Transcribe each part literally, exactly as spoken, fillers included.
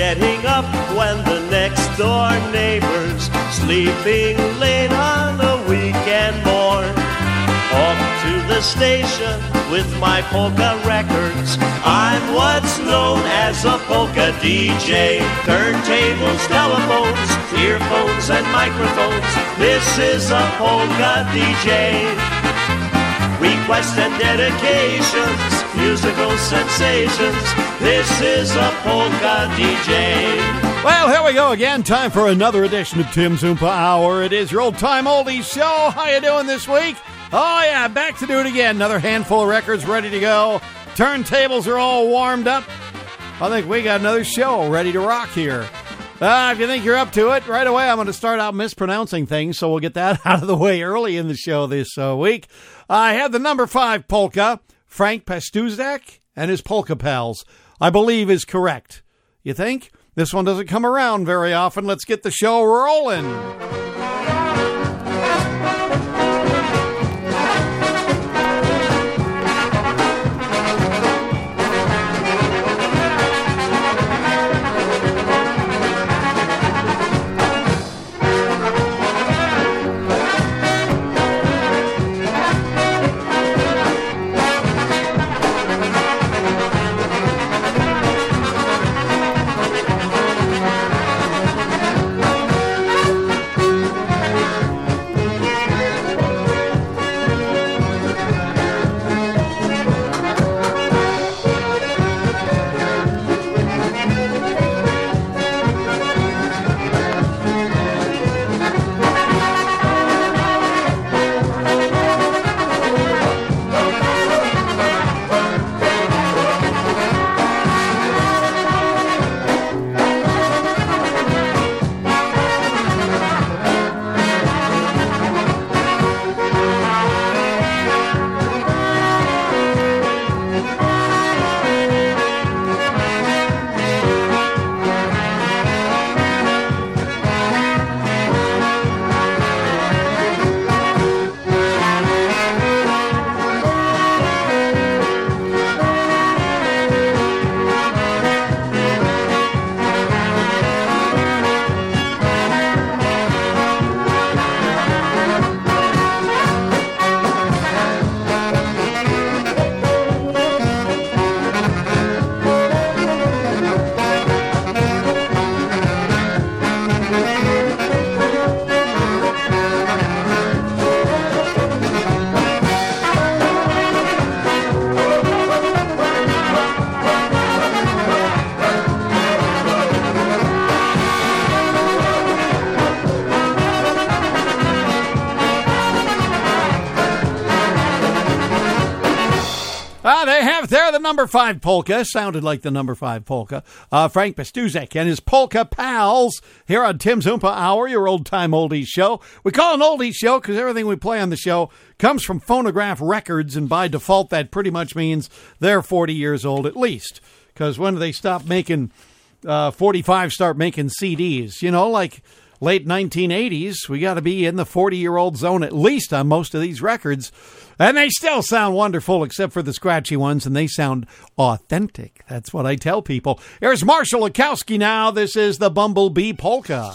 getting up when the next door neighbor's sleeping late on a weekend morn. Off to the station with my polka records. I'm what's known as a polka D J. Turntables, telephones, earphones and microphones. This is a polka D J. Requests and dedications, musical sensations. This is a polka D J. Well, here we go again. Time for another edition of Tim's Oompa Hour. It is your old-time oldies show. How you doing this week? Oh, yeah, back to do it again. Another handful of records ready to go. Turntables are all warmed up. I think we got another show ready to rock here. Uh, if you think you're up to it, right away I'm going to start out mispronouncing things, so we'll get that out of the way early in the show this uh, week. I have the number five polka, Frank Pastuzak and his Polka Pals, I believe is correct. You think? This one doesn't come around very often. Let's get the show rolling. There, the number five polka sounded like the number five polka. Uh, Frank Pastuzak and his Polka Pals here on Tim's Oompa Hour, your old-time oldies show. We call it an oldies show because everything we play on the show comes from phonograph records, and by default, that pretty much means they're forty years old at least. Because when do they stop making, uh, forty-five start making C Ds? You know, like late nineteen eighties, we got to be in the forty-year-old zone at least on most of these records. And they still sound wonderful, except for the scratchy ones, and they sound authentic. That's what I tell people. Here's Marshall Lukowski now. This is the Bumblebee Polka.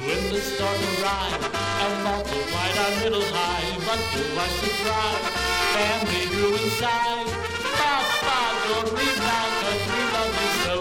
When the storm arrived and multiplied our little hive until I surprised. family grew inside. Papa, don't leave now, 'cause we love you so.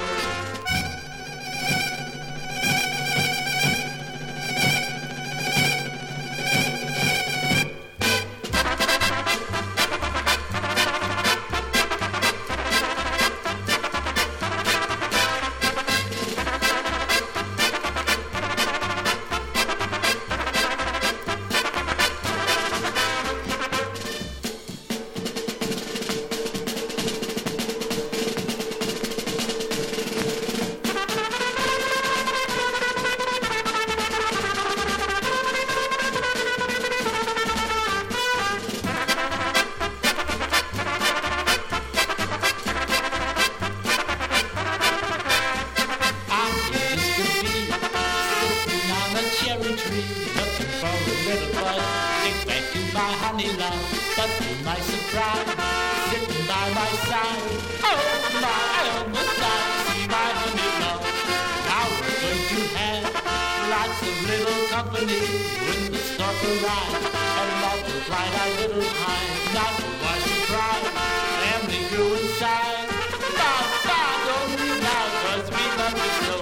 But to my surprise, sitting by my side, oh my, I almost died to see my honey love. Now we're going to have lots of little company when the stork arrives and multiplied our little time. Not to our surprise, family grew inside. Papa, don't leave now, 'cause we love you so.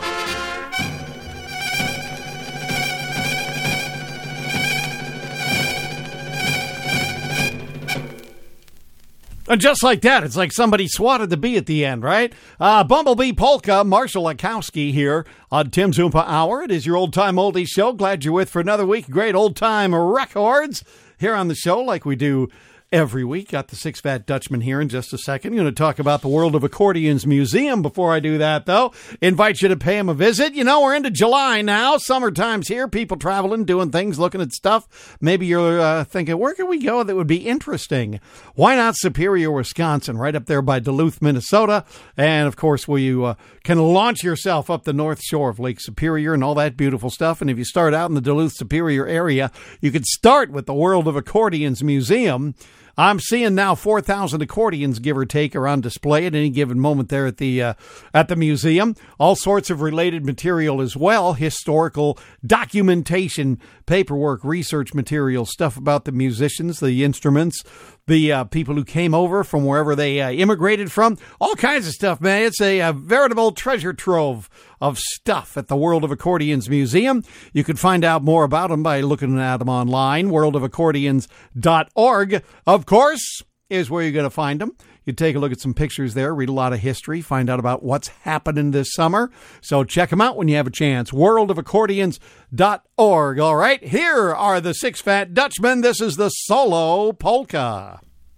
And just like that, it's like somebody swatted the bee at the end, right? Uh, Bumblebee Polka, Marshall Lakowski here on Tim's Oompa Hour. It is your old-time oldies show. Glad you're with for another week. Great old-time records here on the show like we do every week. Got the Six Fat Dutchman here in just a second. Going to talk about the World of Accordions Museum. Before I do that, though, invite you to pay them a visit. You know, we're into July now. Summertime's here. People traveling, doing things, looking at stuff. Maybe you're uh, thinking, where can we go that would be interesting? Why not Superior, Wisconsin, right up there by Duluth, Minnesota? And, of course, where you uh, can launch yourself up the north shore of Lake Superior and all that beautiful stuff. And if you start out in the Duluth, Superior area, you could start with the World of Accordions Museum. I'm seeing now four thousand accordions, give or take, are on display at any given moment there at the uh, at the museum. All sorts of related material as well, historical documentation, paperwork, research material, stuff about the musicians, the instruments, the uh, people who came over from wherever they uh, immigrated from, all kinds of stuff, man. It's a, a veritable treasure trove of stuff at the World of Accordions Museum. You can find out more about them by looking at them online, world of accordions dot org. Of course, is where you're going to find them. You take a look at some pictures there, read a lot of history, find out about what's happening this summer. So check them out when you have a chance, world of accordions dot org. All right, here are the Six Fat Dutchmen. This is the Solo Polka.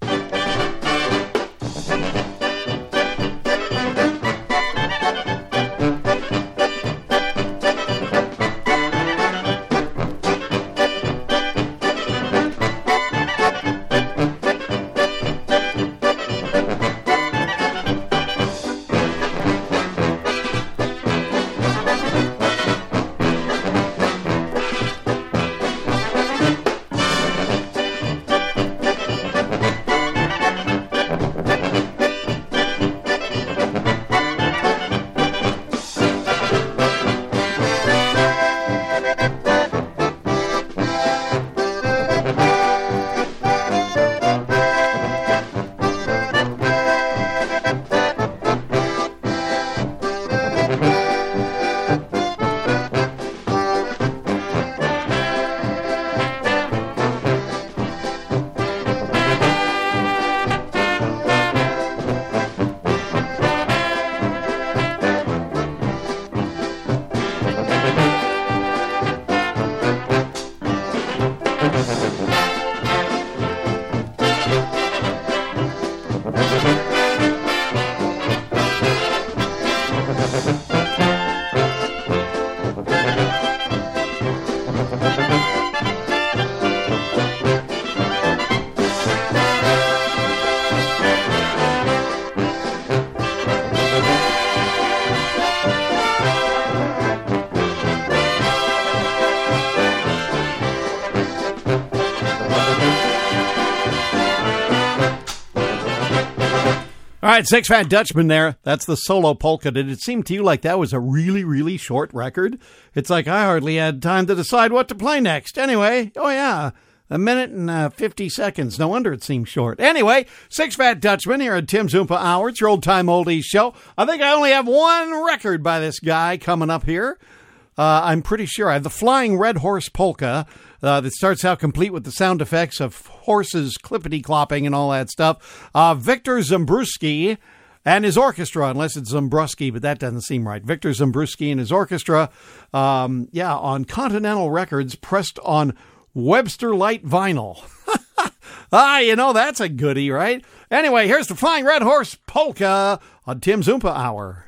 All right, Six Fat Dutchman there. That's the Solo Polka. Did it seem to you like that was a really, really short record? It's like I hardly had time to decide what to play next. Anyway, oh yeah, A minute and uh, fifty seconds. No wonder it seems short. Anyway, Six Fat Dutchman here at Tim's Oompa Hour. It's your old-time oldies show. I think I only have one record by this guy coming up here. Uh, I'm pretty sure. I have the Flying Red Horse Polka uh, that starts out complete with the sound effects of horses clippity-clopping and all that stuff. Uh, Victor Zembruski and his orchestra, unless it's Zembruski, but that doesn't seem right. Victor Zembruski and his orchestra, um, yeah, on Continental Records, pressed on Webster Light vinyl. Ah, you know, that's a goodie, right? Anyway, here's the Flying Red Horse Polka on Tim's Oompa Hour.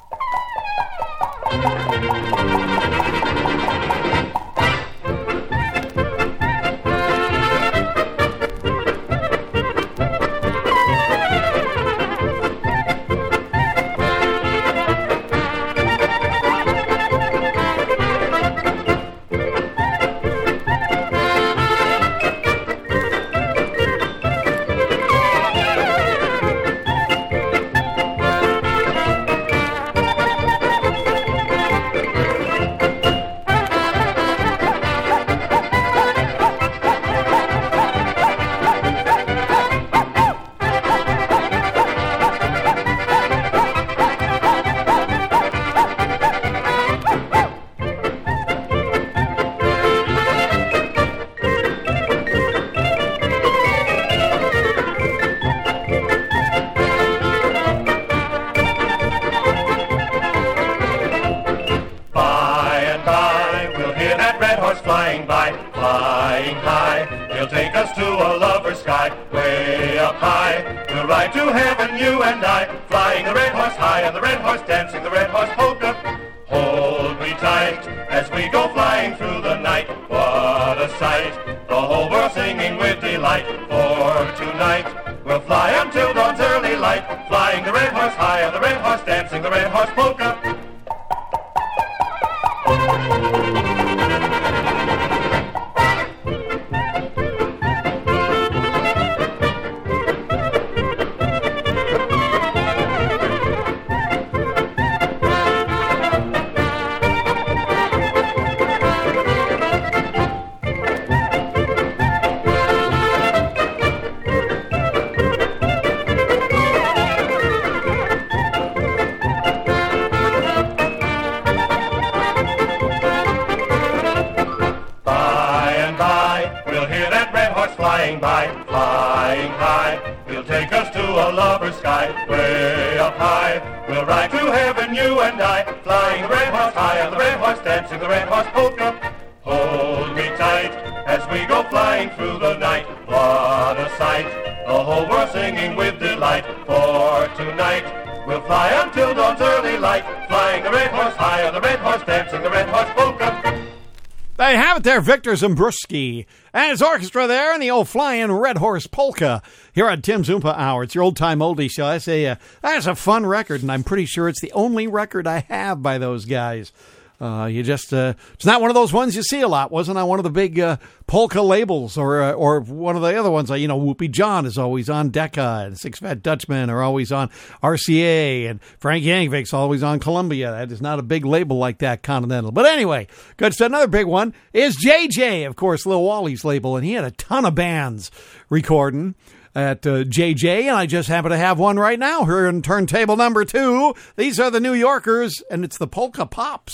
They have it there, Victor Zembruski and his orchestra there, and the old Flying Red Horse Polka here on Tim's Oompa Hour. It's your old-time oldie show. I say uh, that's a fun record, and I'm pretty sure it's the only record I have by those guys. Uh, you just, uh, it's not one of those ones you see a lot. Wasn't on one of the big uh, polka labels or uh, or one of the other ones. You know, Whoopi John is always on Decca, and Six Fat Dutchmen are always on R C A, and Frank Yankovic's always on Columbia. That is not a big label like that, Continental. But anyway, good stuff. Another big one is J J, of course, Lil Wally's label, and he had a ton of bands recording at uh, J J, and I just happen to have one right now here in turntable number two. These are the New Yorkers, and it's the Polka Pops.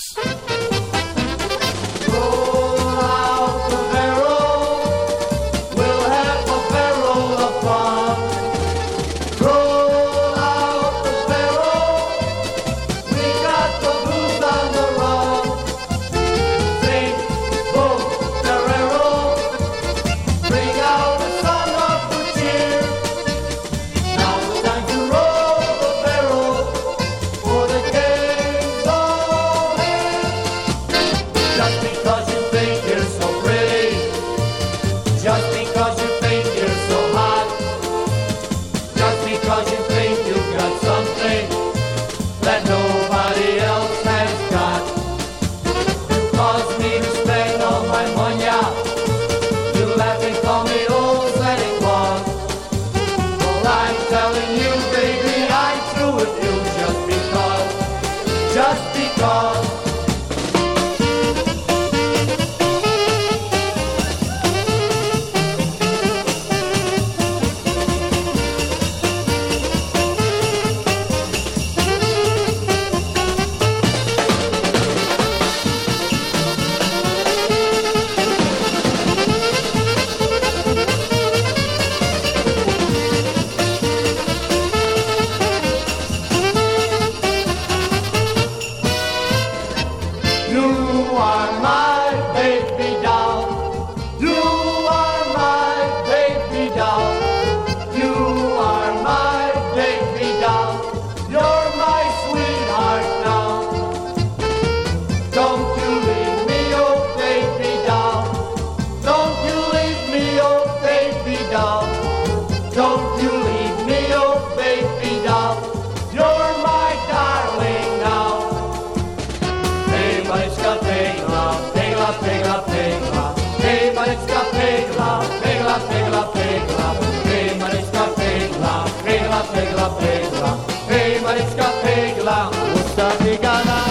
Roll out the barrel, we'll have a barrel of fun. Roll out the barrel, we got the blues on the run. Sing, boom, Guerrero, bring out the song of good cheer. Now it's time to roll the barrel, for the game's all in. Just because you think you're so pretty, just because you think you're so hot, just because you think you've got something that nobody else has got. You cause me to spend all my money, you laugh and call me old Santa Claus. Well, I'm telling you, baby, I'm through with you just because, just because. Don't you leave me, oh baby doll. You're my darling now. Hey, Mariska, Pegla, Pegla, Pegla, Pegla. Hey, Mariska, Pegla, Pegla, Pegla, Pegla. Hey, Mariska, Pegla, Pegla, Pegla, Pegla. Hey, Mariska, Pegla, Usta Pegala.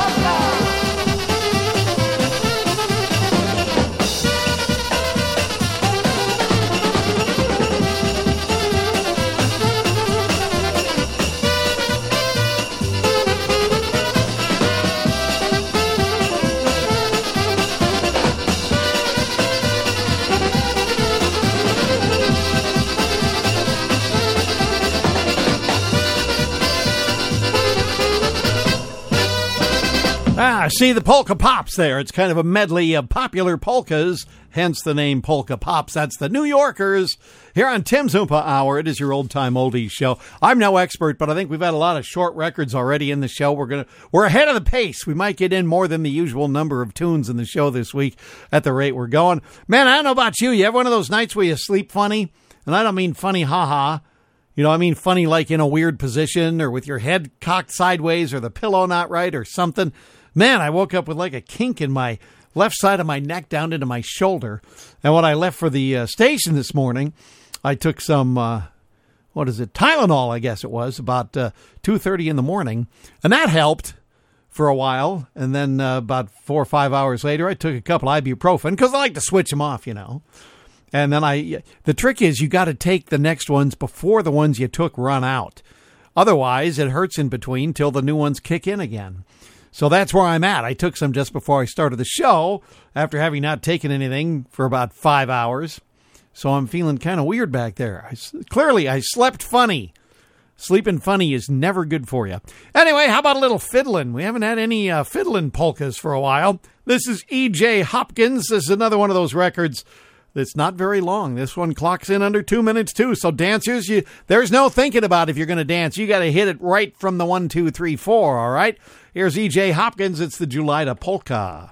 Ah, see the polka pops there. It's kind of a medley of popular polkas, hence the name Polka Pops. That's the New Yorkers here on Tim's Oompa Hour. It is your old-time oldies show. I'm no expert, but I think we've had a lot of short records already in the show. We're gonna we're ahead of the pace. We might get in more than the usual number of tunes in the show this week at the rate we're going. Man, I don't know about you. You have one of those nights where you sleep funny? And I don't mean funny ha-ha. You know, I mean funny like in a weird position or with your head cocked sideways or the pillow not right or something. Man, I woke up with like a kink in my left side of my neck down into my shoulder. And when I left for the uh, station this morning, I took some, uh, what is it, Tylenol, I guess it was, about uh, two thirty in the morning. And that helped for a while. And then uh, about four or five hours later, I took a couple ibuprofen because I like to switch them off, you know. And then I, the trick is you got to take the next ones before the ones you took run out. Otherwise, it hurts in between till the new ones kick in again. So that's where I'm at. I took some just before I started the show after having not taken anything for about five hours. So I'm feeling kind of weird back there. I, clearly, I slept funny. Sleeping funny is never good for you. Anyway, how about a little fiddling? We haven't had any uh, fiddling polkas for a while. This is E J Hopkins. This is another one of those records that's not very long. This one clocks in under two minutes, too. So dancers, you there's no thinking about if you're going to dance. You got to hit it right from the one, two, three, four, all right? Here's E J Hopkins. It's the Julita Polka.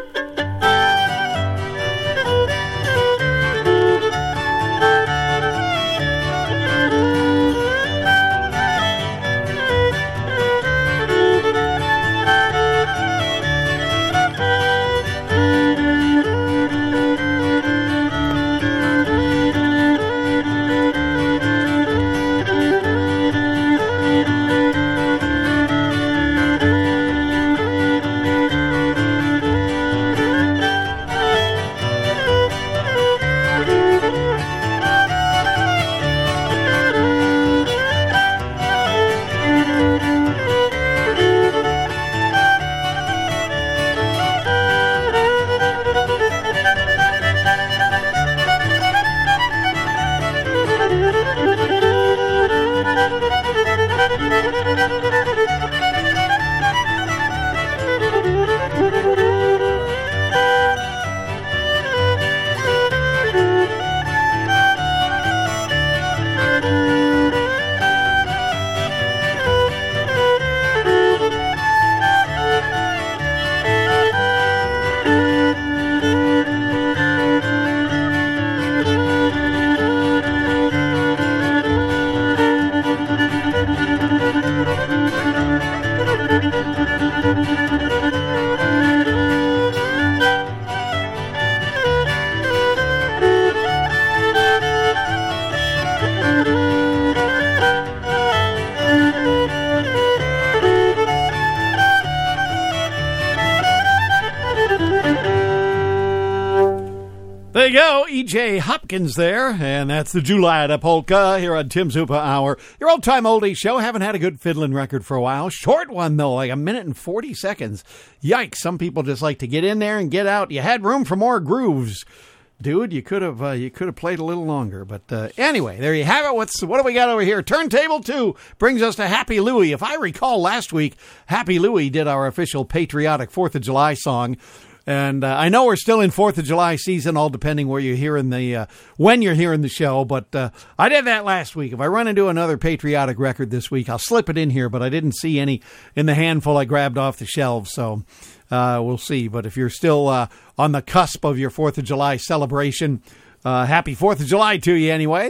There you go, E J Hopkins there, and that's the Julita Polka here on Tim's Oompa Hour. Your old-time oldie show. Haven't had a good fiddling record for a while. Short one, though, like a minute and forty seconds. Yikes, some people just like to get in there and get out. You had room for more grooves. Dude, you could have uh, you could have played a little longer. But uh, anyway, there you have it. What's, what do we got over here? Turntable two brings us to Happy Louie. If I recall last week, Happy Louie did our official patriotic fourth of July song. And uh, I know we're still in fourth of July season, all depending where you're hearing the, uh, when you're hearing the show. But uh, I did that last week. If I run into another patriotic record this week, I'll slip it in here. But I didn't see any in the handful I grabbed off the shelves. So uh, we'll see. But if you're still uh, on the cusp of your fourth of July celebration, uh, happy fourth of July to you anyway.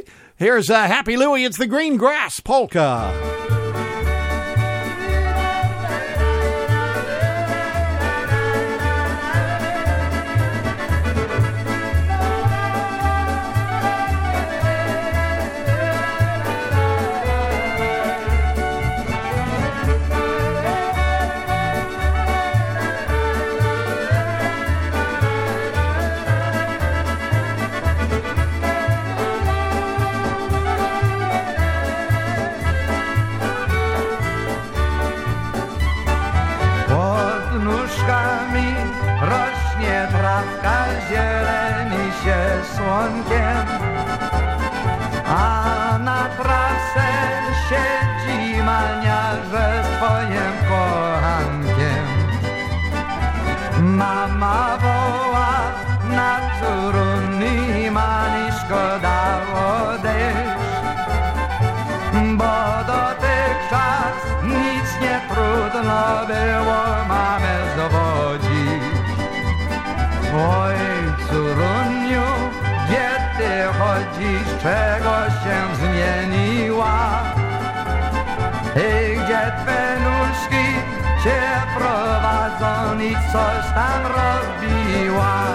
Here's uh, Happy Louie. It's the Green Grass Polka. Rośnie trawka, zieleni się słonkiem, a na trasę siedzi maniarze z twoim kochankiem. Mama woła na córuni, mani szkoda odejść, bo dotychczas nic nie trudno było mamę zwodzić. Oj, córuniu, gdzie ty chodzisz, czego się zmieniła? I gdzie twe nóżki cię prowadzą i coś tam robiła?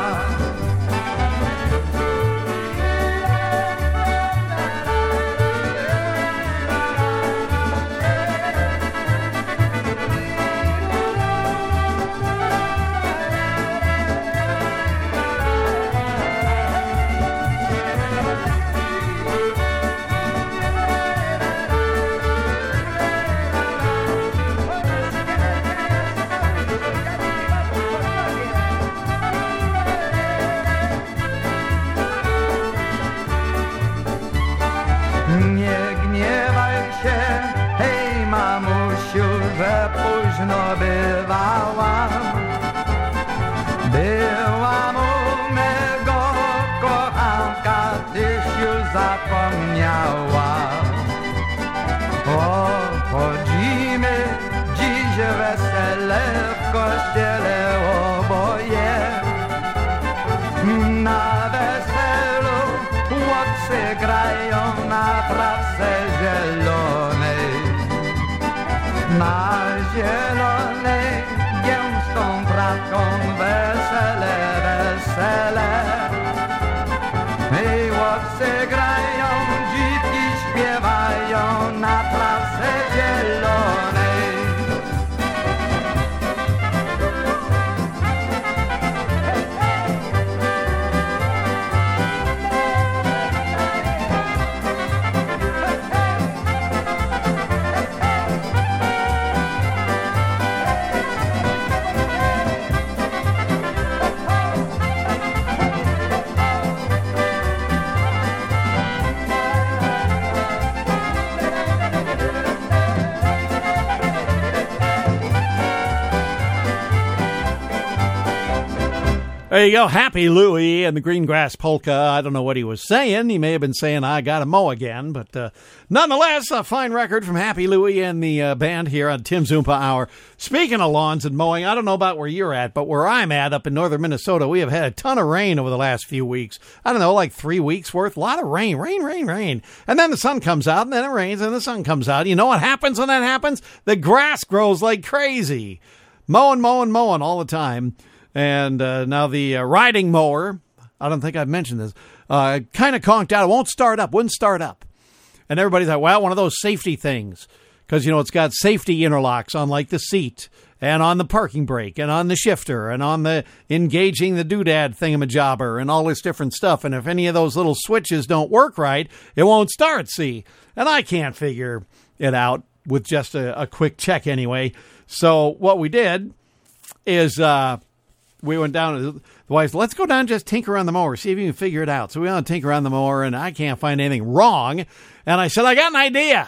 Że późno bywałam, byłam u mego kochanka, tyś już zapomniała. Obchodzimy dziś wesele w kościele oboje. Na weselu chłopcy grają na trawce zielonej. Na zielonej gęstą trawką wesele, wesele. I chłopcy grają, dziwki śpiewają na trawce zielonej. There you go, Happy Louie and the Green Grass Polka. I don't know what he was saying. He may have been saying, I gotta mow again. But uh, nonetheless, a fine record from Happy Louie and the uh, band here on Tim's Oompa Hour. Speaking of lawns and mowing, I don't know about where you're at, but where I'm at up in northern Minnesota, we have had a ton of rain over the last few weeks. I don't know, like three weeks worth. A lot of rain, rain, rain, rain. And then the sun comes out, and then it rains, and the sun comes out. You know what happens when that happens? The grass grows like crazy. Mowing, mowing, mowing all the time. And uh, now the uh, riding mower, I don't think I've mentioned this, uh, kind of conked out. It won't start up, wouldn't start up. And everybody's like, well, one of those safety things. Because, you know, it's got safety interlocks on, like, the seat and on the parking brake and on the shifter and on the engaging the doodad thingamajobber and all this different stuff. And if any of those little switches don't work right, it won't start, see? And I can't figure it out with just a, a quick check anyway. So what we did is... Uh, We went down, the wife said, let's go down and just tinker on the mower, see if you can figure it out. So we went to tinker on the mower, and I can't find anything wrong. And I said, I got an idea.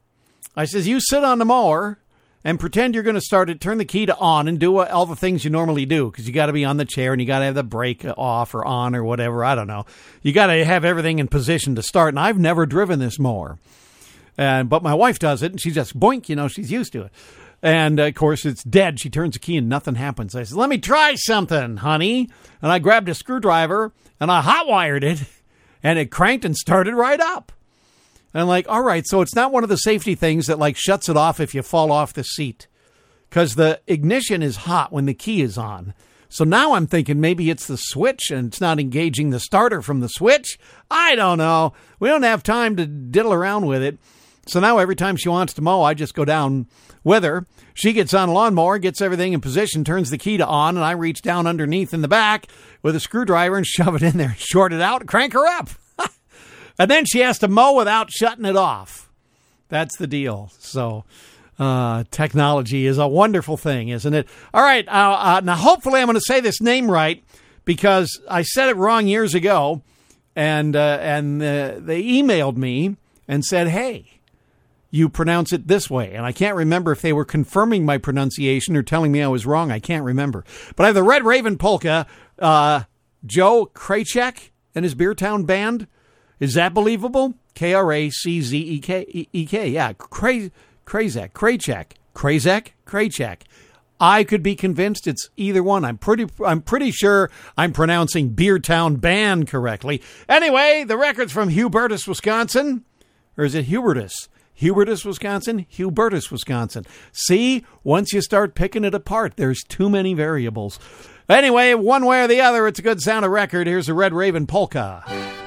I says, you sit on the mower and pretend you're going to start it, turn the key to on, and do all the things you normally do, because you got to be on the chair, and you got to have the brake off or on or whatever. I don't know. You got to have everything in position to start, and I've never driven this mower. And But my wife does it, and she just, boink, you know, she's used to it. And, uh, of course, it's dead. She turns the key and nothing happens. I said, let me try something, honey. And I grabbed a screwdriver and I hot-wired it, and it cranked and started right up. And I'm like, all right, so it's not one of the safety things that like shuts it off if you fall off the seat, because the ignition is hot when the key is on. So now I'm thinking maybe it's the switch and it's not engaging the starter from the switch. I don't know. We don't have time to diddle around with it. So now every time she wants to mow, I just go down with her. She gets on a lawnmower, gets everything in position, turns the key to on, and I reach down underneath in the back with a screwdriver and shove it in there, short it out, and crank her up. And then she has to mow without shutting it off. That's the deal. So uh, technology is a wonderful thing, isn't it? All right. Uh, uh, now, hopefully I'm going to say this name right, because I said it wrong years ago, and uh, and uh, they emailed me and said, hey, you pronounce it this way. And I can't remember if they were confirming my pronunciation or telling me I was wrong. I can't remember. But I have the Red Raven Polka, uh, Joe Kraychek and his Beertown Band. Is that believable? K R A C Z E K E K. Yeah, Kray, Krayzek, Kraychek, Krayzek, Kraychek. I could be convinced it's either one. I'm pretty I'm pretty sure I'm pronouncing Beertown Band correctly. Anyway, the record's from Hubertus, Wisconsin. Or is it Hubertus? Hubertus, Wisconsin? Hubertus, Wisconsin. See, once you start picking it apart, there's too many variables. Anyway, one way or the other, it's a good sounding record. Here's a Red Raven Polka.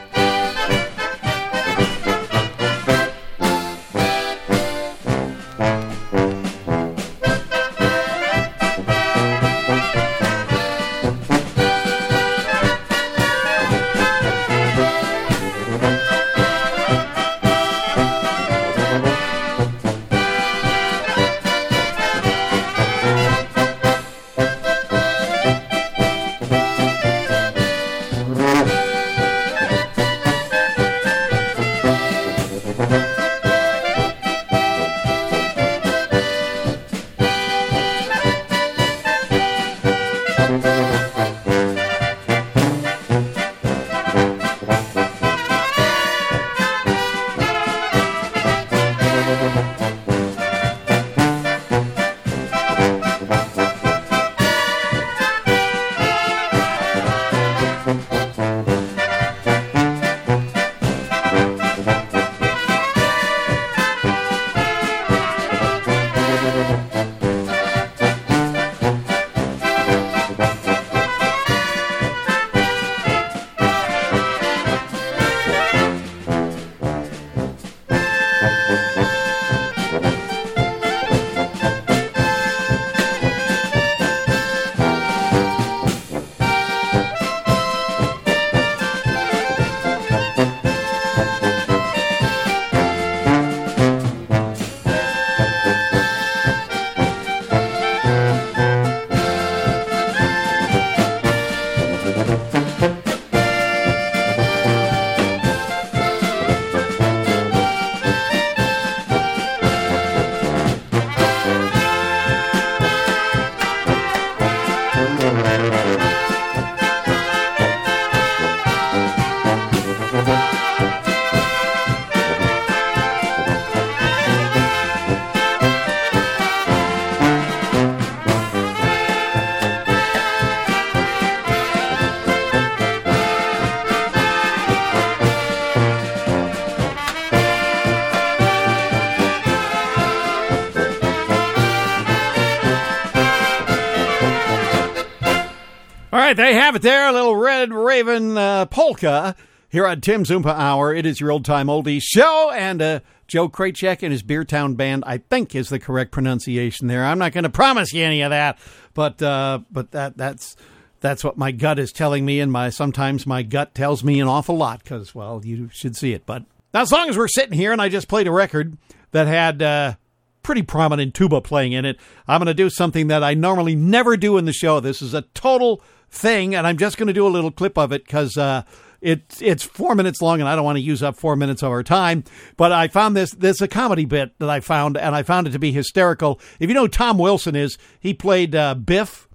All right, there you have it there, a little Red Raven uh, polka here on Tim's Oompa Hour. It is your old-time oldies show, and uh, Joe Kraychek and his Beertown Band, I think, is the correct pronunciation there. I'm not going to promise you any of that, but uh, but that that's that's what my gut is telling me, and my sometimes my gut tells me an awful lot because, well, you should see it. But now, as long as we're sitting here and I just played a record that had uh, pretty prominent tuba playing in it, I'm going to do something that I normally never do in the show. This is a total thing, and I'm just going to do a little clip of it because uh, it, it's four minutes long, and I don't want to use up four minutes of our time. But I found this, this a comedy bit that I found, and I found it to be hysterical. If you know who Tom Wilson is, he played uh, Biff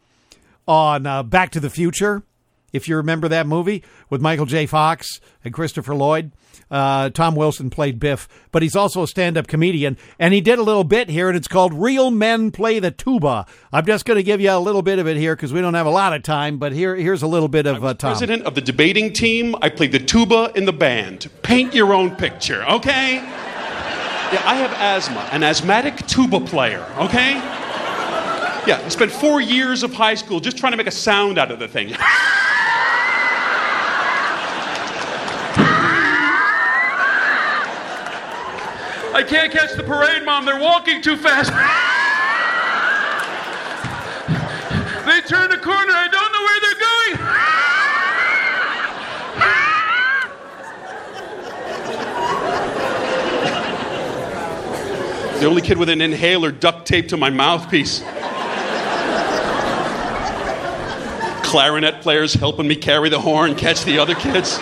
on uh, Back to the Future, if you remember that movie, with Michael J. Fox and Christopher Lloyd. Uh, Tom Wilson played Biff, but he's also a stand-up comedian, and he did a little bit here, and it's called Real Men Play the Tuba. I'm just going to give you a little bit of it here because we don't have a lot of time, but here, here's a little bit of uh, Tom. President of the debating team, I played the tuba in the band. Paint your own picture, okay? Yeah, I have asthma, an asthmatic tuba player, okay? Yeah, I spent four years of high school just trying to make a sound out of the thing. I can't catch the parade, Mom. They're walking too fast. They turned a corner. I don't know where they're going. The only kid with an inhaler duct taped to my mouthpiece. Clarinet players helping me carry the horn, catch the other kids.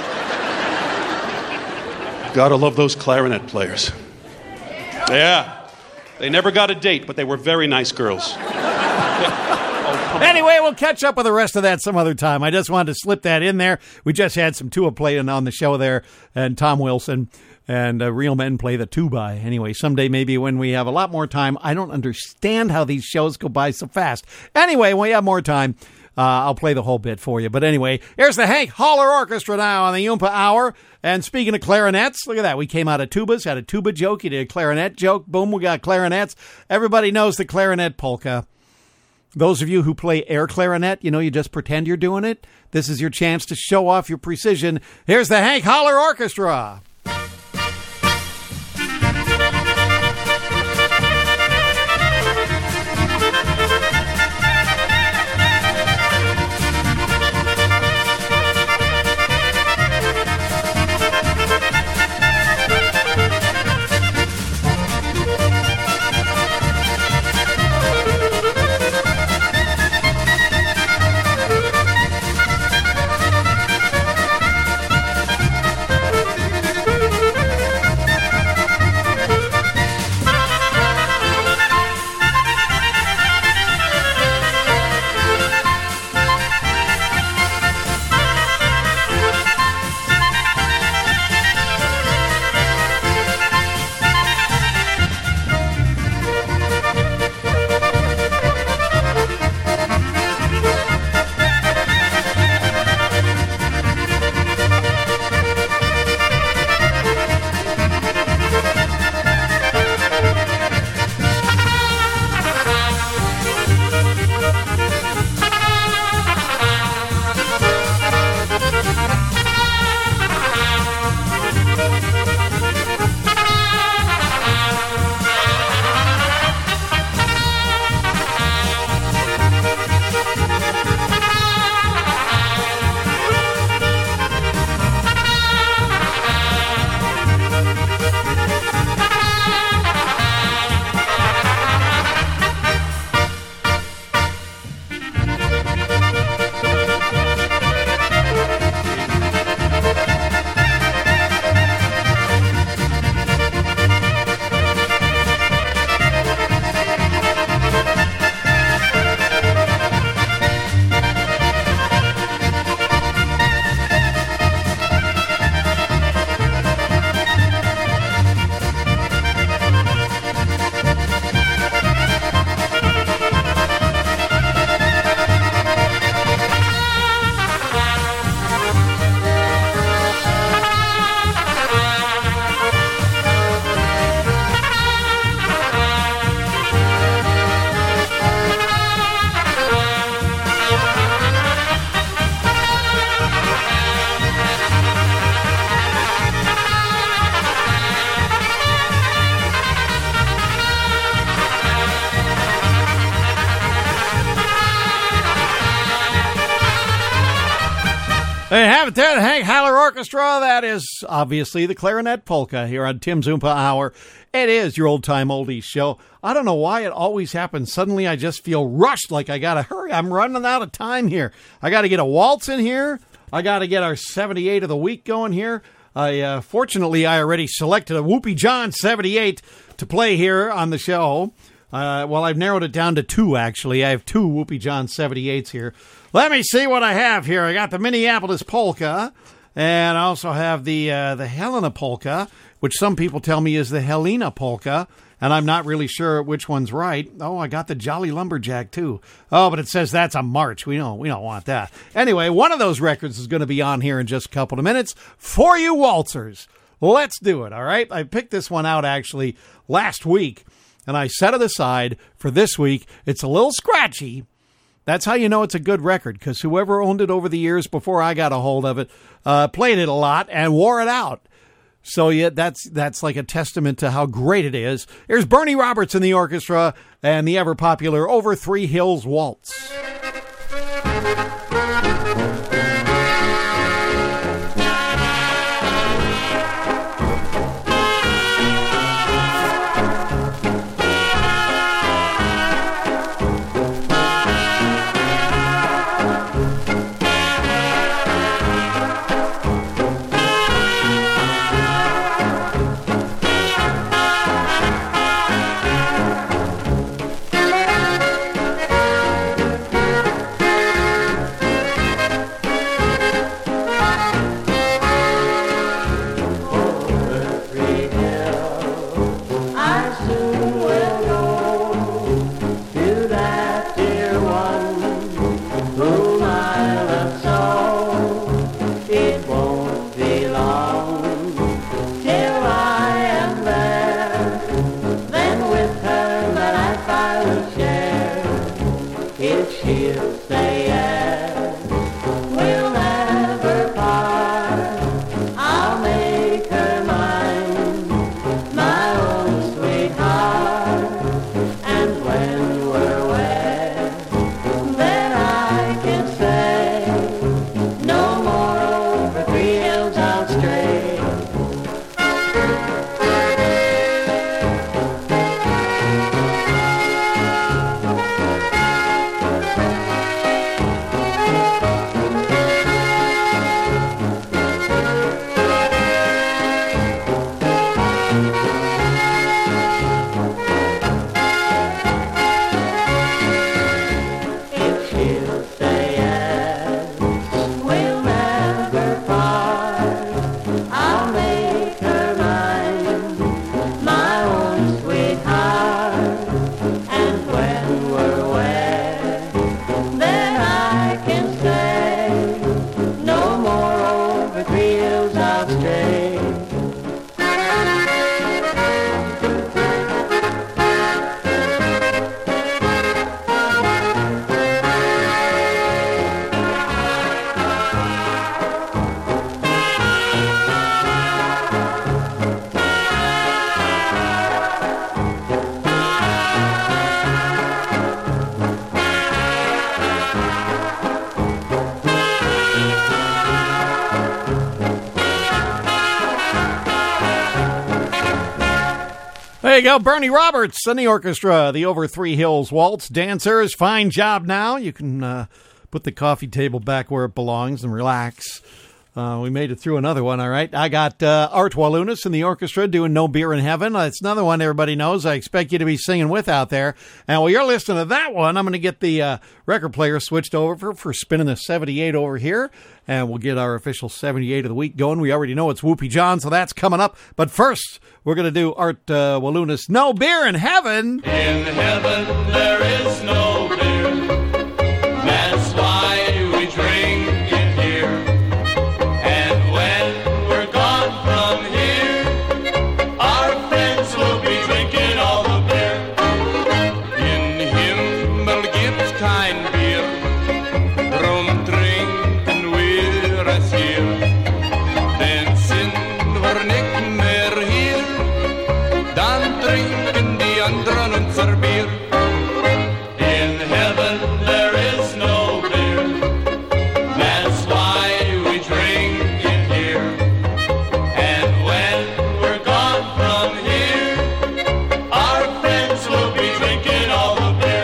Gotta love those clarinet players. Yeah. They never got a date, but they were very nice girls. Oh, anyway, we'll catch up with the rest of that some other time. I just wanted to slip that in there. We just had some tuba playing on the show there, and Tom Wilson and uh, Real Men play the tuba. Anyway, someday maybe when we have a lot more time. I don't understand how these shows go by so fast. Anyway, when we have more time, Uh, I'll play the whole bit for you. But anyway, here's the Hank Holler Orchestra now on the Oompa Hour. And speaking of clarinets, look at that. We came out of tubas, had a tuba joke. You did a clarinet joke. Boom, we got clarinets. Everybody knows the clarinet polka. Those of you who play air clarinet, you know, you just pretend you're doing it. This is your chance to show off your precision. Here's the Hank Holler Orchestra. There you have it there, the Hank Holler Orchestra. That is obviously the clarinet polka here on Tim's Oompa Hour. It is your old-time oldies show. I don't know why it always happens. Suddenly I just feel rushed, like I got to hurry. I'm running out of time here. I got to get a waltz in here. I got to get our seventy-eight of the week going here. I uh, Fortunately, I already selected a Whoopie John seventy-eight to play here on the show. Uh, well, I've narrowed it down to two, actually. I have two Whoopie John seventy-eights here. Let me see what I have here. I got the Minneapolis Polka, and I also have the uh, the Helena Polka, which some people tell me is the Helena Polka, and I'm not really sure which one's right. Oh, I got the Jolly Lumberjack, too. Oh, but it says that's a march. We don't, we don't want that. Anyway, one of those records is going to be on here in just a couple of minutes for you waltzers. Let's do it, all right? I picked this one out, actually, last week, and I set it aside for this week. It's a little scratchy. That's how you know it's a good record, because whoever owned it over the years before I got a hold of it uh, played it a lot and wore it out. So yeah, that's that's like a testament to how great it is. Here's Bernie Roberts in the orchestra and the ever-popular Over Three Hills Waltz. There you go, Bernie Roberts and the orchestra, the Over Three Hills Waltz. Dancers, fine job now. You can uh, put the coffee table back where it belongs and relax. Uh, we made it through another one, all right. I got uh, Art Walunas in the orchestra doing No Beer in Heaven. It's another one everybody knows. I expect you to be singing with out there. And while you're listening to that one, I'm going to get the uh, record player switched over for, for spinning the seventy-eight over here. And we'll get our official seventy-eight of the week going. We already know it's Whoopie John, so that's coming up. But first, we're going to do Art uh, Walunas, No Beer in Heaven. In heaven there is no beer. That's why we drink it here. And when we're gone from here, our friends will be drinking all the beer. In Himmel gibt's kein Bier. Drum trinken wir es hier. Denn sind wir nicht mehr hier, dann trinken die anderen unser Bier. In heaven there is no beer. That's why we drink it here. And when we're gone from here, our friends will be drinking all the beer.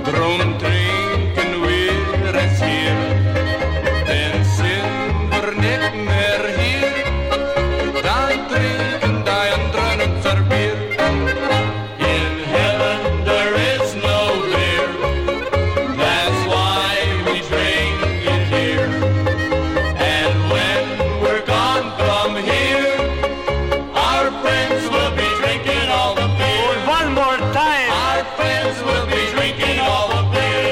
Drum trinken wir es hier, denn sind wir nicht mehr hier, dann trinken die anderen unser Bier. In heaven there is no beer, that's why we drink it here. And when we're gone from here, our friends will be drinking all the beer. One more time. Our friends will be drinking all the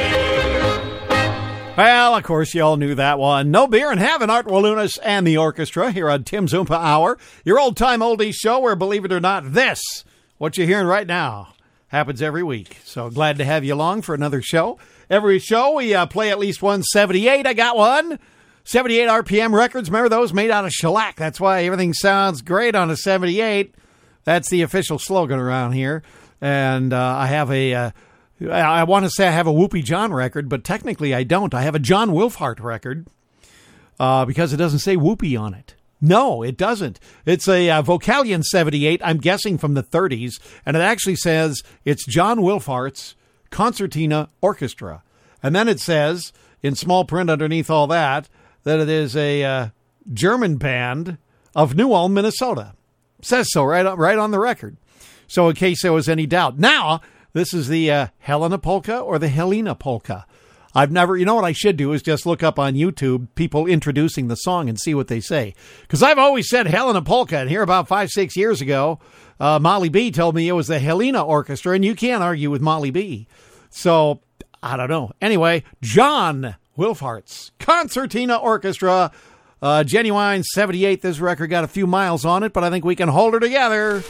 beer. Well, of course, you all knew that one. No Beer in Heaven, Art Walunas and the orchestra here on Tim's Oompa Hour, your old-time oldies show where, believe it or not, this, what you're hearing right now, happens every week. So glad to have you along for another show. Every show, we uh, play at least one seventy-eight. I got one. seventy-eight R P M records. Remember those? Made out of shellac. That's why everything sounds great on a seventy-eight. That's the official slogan around here. And uh, I have a... Uh, I want to say I have a Whoopie John record, but technically I don't. I have a John Wolfhart record uh, because it doesn't say Whoopie on it. No, it doesn't. It's a uh, Vocalion seventy-eight, I'm guessing from the thirties, and it actually says it's John Wolfhart's Concertina Orchestra. And then it says, in small print underneath all that, that it is a uh, German band of New Ulm, Minnesota. Says so right on, right on the record. So in case there was any doubt. Now... This is the uh, Helena Polka or the Helena Polka. I've never, you know what I should do is just look up on YouTube people introducing the song and see what they say. Because I've always said Helena Polka, and here about five, six years ago, uh, Molly B told me it was the Helena Orchestra, and you can't argue with Molly B. So, I don't know. Anyway, John Wolfhart's Concertina Orchestra, uh, Genuine seventy-eight. This record got a few miles on it, but I think we can hold her together.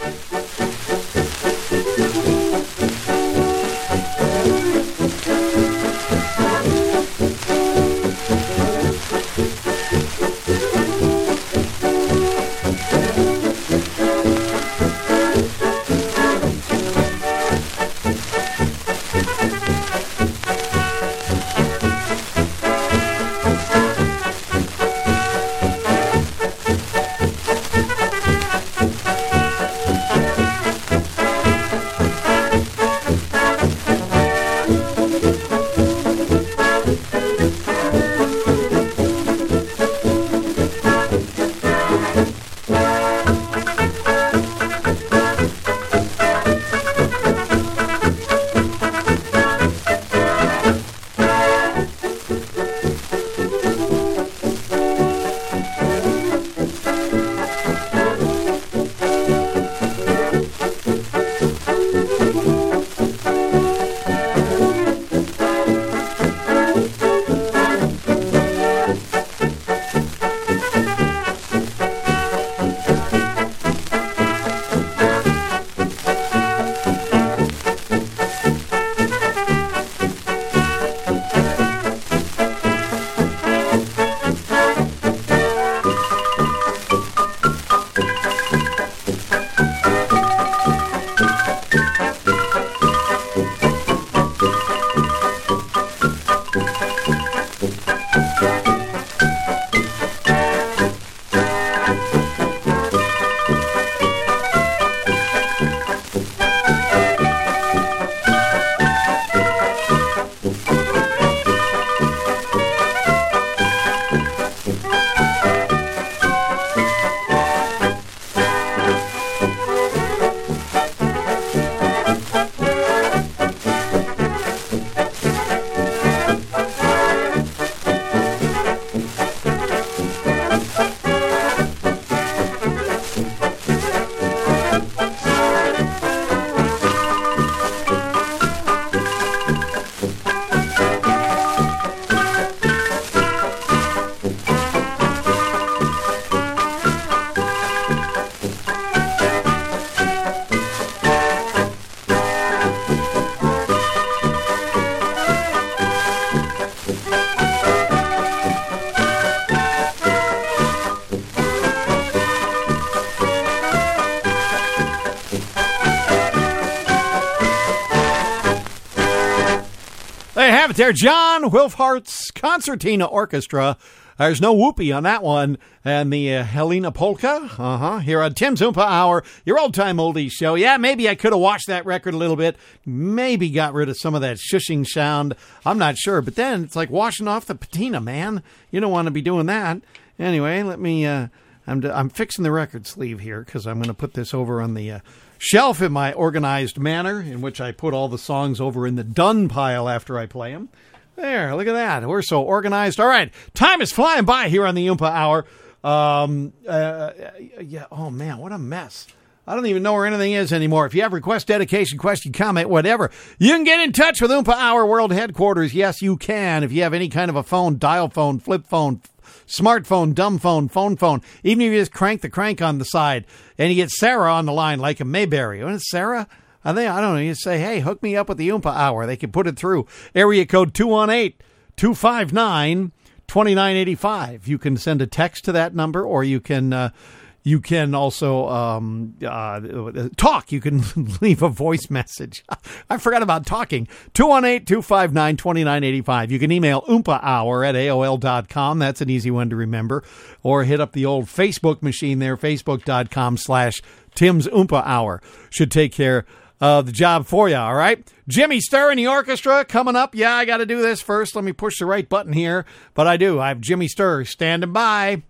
There, John Wolfhart's Concertina Orchestra. There's no whoopee on that one. And the uh, Helena Polka, uh-huh, here on Tim's Oompa Hour, your old-time oldies show. Yeah, maybe I could have watched that record a little bit, maybe got rid of some of that shushing sound. I'm not sure. But then it's like washing off the patina, man. You don't want to be doing that. Anyway, let me, uh, I'm, I'm fixing the record sleeve here because I'm going to put this over on the uh, shelf in my organized manner in which I put all the songs over in the done pile after I play them. There, look at that. We're so organized. All right, time is flying by here on the Oompa Hour. Um, uh, yeah. Oh man, what a mess. I don't even know where anything is anymore. If you have request, dedication, question, comment, whatever, you can get in touch with Oompa Hour World Headquarters. Yes, you can. If you have any kind of a phone, dial phone, flip phone, smartphone, dumb phone, phone phone, even if you just crank the crank on the side and you get Sarah on the line like a Mayberry. What is Sarah? I think, I don't know. You say, hey, hook me up with the Oompa Hour. They can put it through. Area code two one eight, two five nine, two nine eight five. You can send a text to that number, or you can uh, you can also um, uh, talk. You can leave a voice message. I forgot about talking. two one eight, two five nine, two nine eight five. You can email Oompa Hour at A O L dot com. That's an easy one to remember. Or hit up the old Facebook machine there, facebook.com slash Tim's Oompa Hour. Should take care Uh, the job for you, all right? Jimmy Sturr and the orchestra coming up. Yeah, I got to do this first. Let me push the right button here. But I do. I have Jimmy Sturr standing by.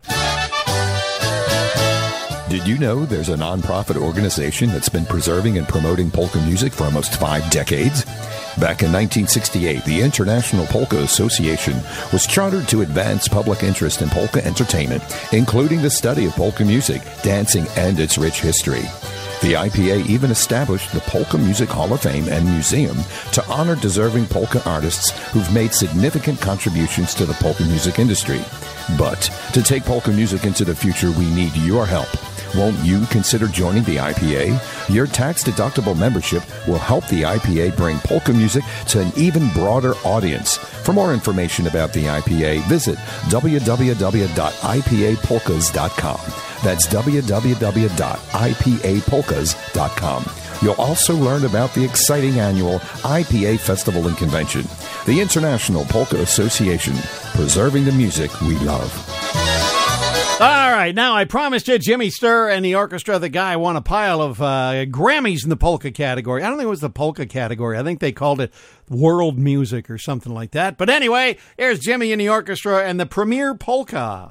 Did you know there's a nonprofit organization that's been preserving and promoting polka music for almost five decades? Back in nineteen sixty-eight, the International Polka Association was chartered to advance public interest in polka entertainment, including the study of polka music, dancing, and its rich history. The I P A even established the Polka Music Hall of Fame and Museum to honor deserving polka artists who've made significant contributions to the polka music industry. But to take polka music into the future, we need your help. Won't you consider joining the I P A? Your tax-deductible membership will help the I P A bring polka music to an even broader audience. For more information about the I P A, visit w w w dot i p a polkas dot com. That's w w w dot i p a polkas dot com. You'll also learn about the exciting annual I P A Festival and Convention, the International Polka Association, preserving the music we love. All right, now I promised you Jimmy Sturr and the orchestra, the guy won a pile of uh, Grammys in the polka category. I don't think it was the polka category. I think they called it world music or something like that. But anyway, here's Jimmy and the orchestra and the Premier Polka.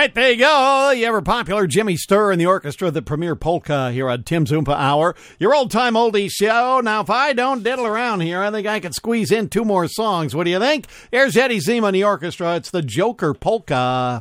right, there you go. The ever-popular Jimmy Sturr and the orchestra, the premier polka here on Tim's Oompa Hour. Your old-time oldies show. Now, if I don't diddle around here, I think I could squeeze in two more songs. What do you think? Here's Eddie Zima and the orchestra. It's the Joker Polka.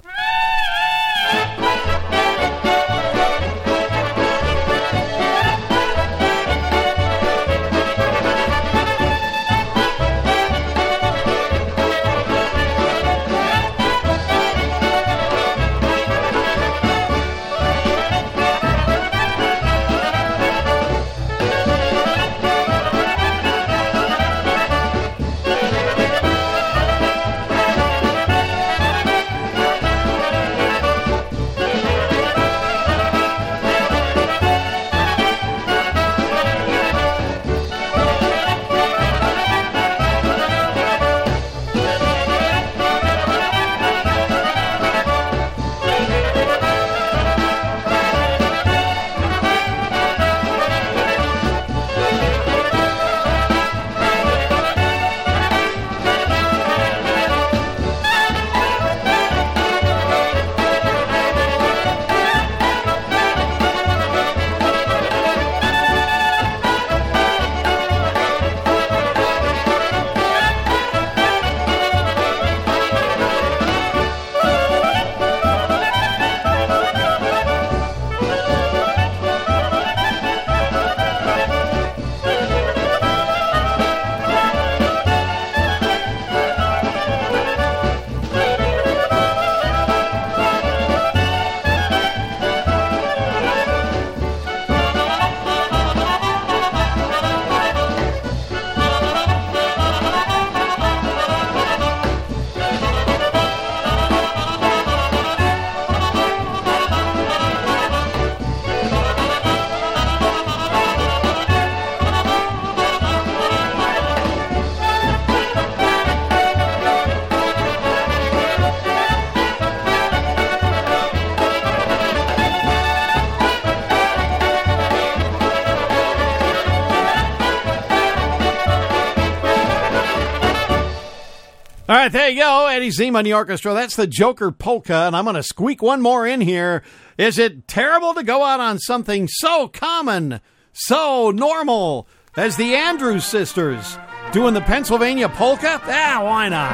All right, there you go. Eddie Zima and the orchestra. That's the Joker Polka, and I'm going to squeak one more in here. Is it terrible to go out on something so common, so normal, as the Andrews Sisters doing the Pennsylvania Polka? Ah, why not?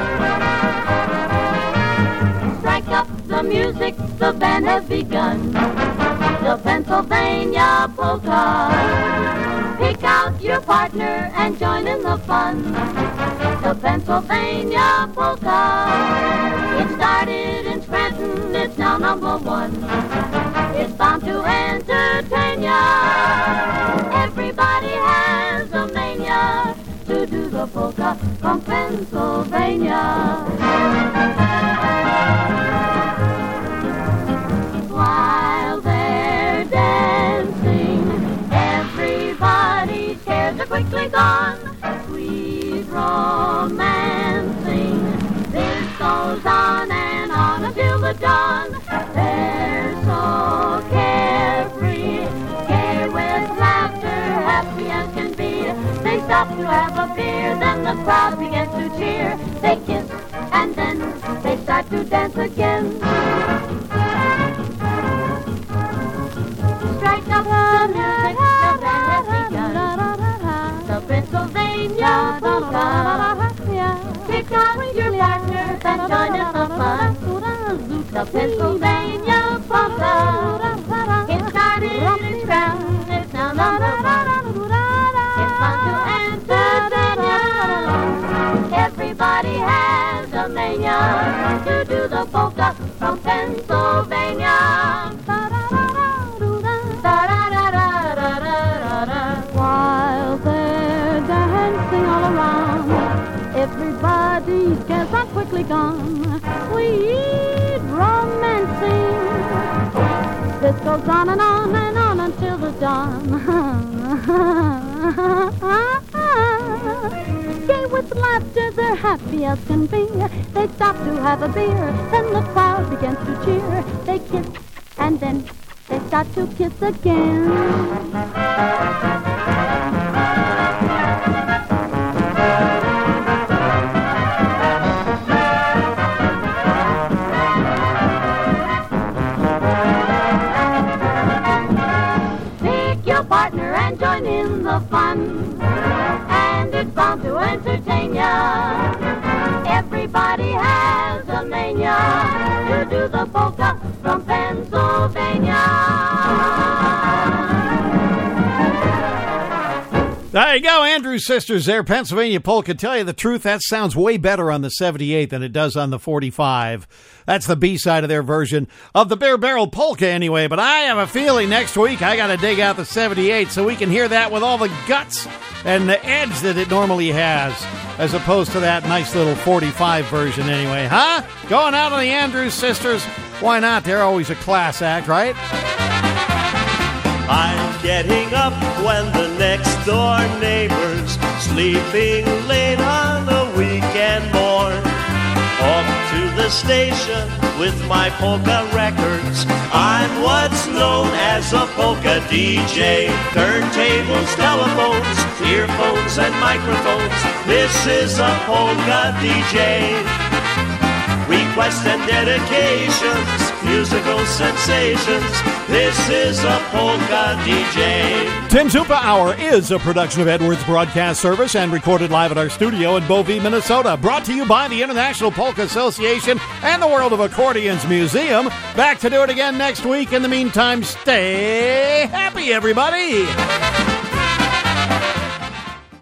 Strike up the music, the band has begun. The Pennsylvania Polka. Pick out your partner and join in the fun. The Pennsylvania Polka. It started in Scranton, it's now number one. It's bound to entertain ya. Everybody has a mania to do the polka from Pennsylvania. While they're dancing, everybody's cares are quickly gone. Sweet romancing, this goes on and on until the dawn. They're so carefree, gay with laughter, happy as can be. They stop to have a beer, then the crowd begins to cheer. They kiss, and then they start to dance again. Strike up the music, the band has begun. The Pennsylvania Polka. Pick out your partner and join in the fun. The Pennsylvania Polka. It started in Scranton, it's now number one. It's fun to entertain ya. Everybody has a mania to do the polka from Pennsylvania. While they're dancing all around, everybody's cares are quickly gone. Sweet romancing, this goes on and on and on until the dawn. Gay with laughter, they're happy as can be. They stop to have a beer, then the crowd begins to cheer. They kiss, and then they start to kiss again. fun, and it's bound to entertain ya. Everybody has a mania to do the polka from Pennsylvania. There you go, Andrews Sisters there, Pennsylvania Polka. Tell you the truth, that sounds way better on the seventy-eight than it does on the forty-five. That's the B-side of their version of the Bear Barrel Polka anyway, but I have a feeling next week I got to dig out the seventy-eight so we can hear that with all the guts and the edge that it normally has, as opposed to that nice little forty-five version anyway, huh? Going out on the Andrews Sisters, why not? They're always a class act, right? I'm getting up when the next door neighbor's sleeping late on a weekend morn. Off to the station with my polka records. I'm what's known as a polka D J. Turntables, telephones, earphones, and microphones. This is a polka D J. Requests and dedications, musical sensations. This is a polka D J. Tim's Hoopah Hour is a production of Edwards Broadcast Service and recorded live at our studio in Bovee, Minnesota. Brought to you by the International Polka Association and the World of Accordions Museum. Back to do it again next week. In the meantime, stay happy, everybody.